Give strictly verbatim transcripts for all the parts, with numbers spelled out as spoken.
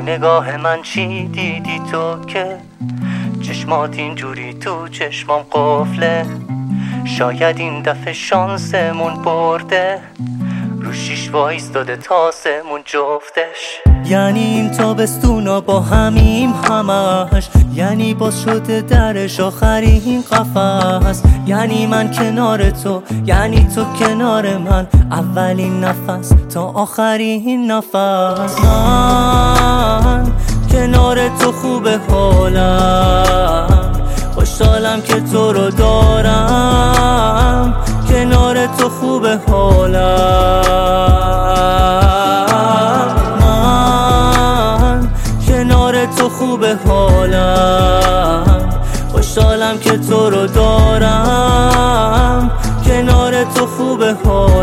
نگاه من چی دیدی تو که چشمات اینجوری تو چشمام قفله؟ شاید این دفعه شانسمون برده، رو شیش وایستاده تاسمون جفتش. یعنی این تابستونا با همیم همش، یعنی باز شده درش آخرین قفس. یعنی من کنار تو، یعنی تو کنار من، اولین نفس تا آخرین نفس. من کنار تو خوبه حالم، خوشحالم که تو رو دارم. کنار تو خوبه حالم، من کنار تو خوبه حالم. خوشحالم که تو رو دارم. کنار تو خوبه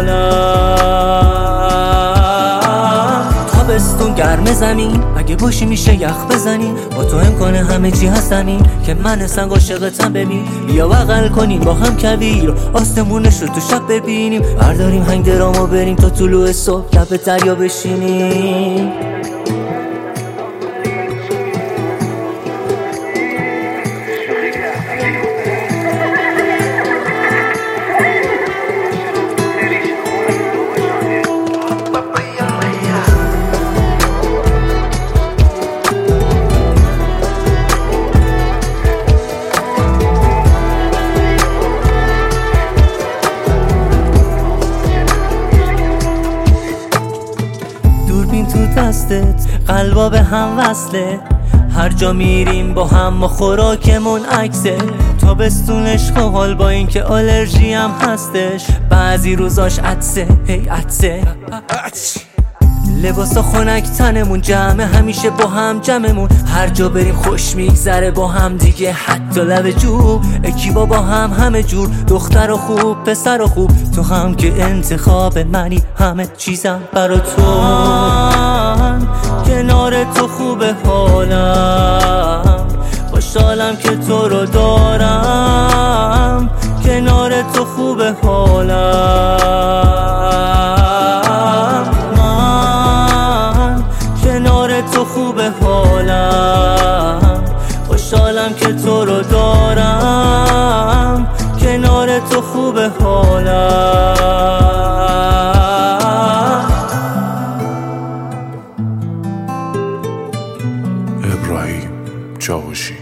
حالم. تابستون گرم زمین، اگه باشی میشه یخ بزنیم. با تو امکانه همه چی هستنیم، که من سنگ عاشقتم. ببین بیا بغل کنیم با هم کویر، آسمونش رو تو شب ببینیم. برداریم هنگ درامو بریم تا طلوع صبح لب دریا بشینیم. دوربین تو دستت، قلبا به هم وصله. هر جا میریم با هم، ما خوراکمون عکسه. تابستون عشق و حال با این که آلرژی هم هستش. بعضی روزاش عطسه، هی عطسه. لباسا خنک تنمون، جمعه همیشه با هم جمعمون. هر جا بریم خوش میگذره با هم دیگه، حتی لب جو. اکیبا با هم همه جور، دختر و خوب پسر و خوب. تو هم که انتخاب منی، همه چیزم برا تو. من کنار تو خوبه حالم، خوشحالم که تو رو دارم. کنار تو خوبه حالم، کنار تو خوبه حالم. خوشحالم که تو رو دارم. کنار تو خوبه حالم. ابراهیم چاوشی.